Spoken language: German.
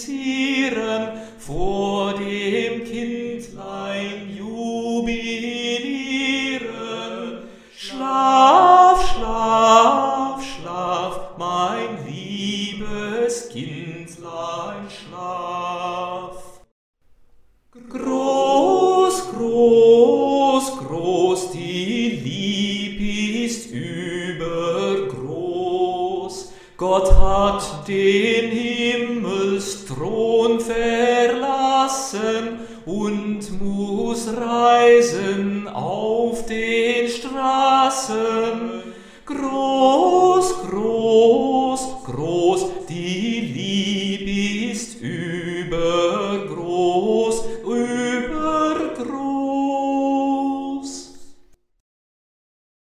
musizieren, vor dem Kindlein jubilieren. Schlaf, schlaf, schlaf, mein liebes Kindlein, schlaf. Groß, groß, groß, die Lieb ist übergroß. Gott hat den Himmelsthron verlassen und muss reisen auf den Straßen. Groß, groß,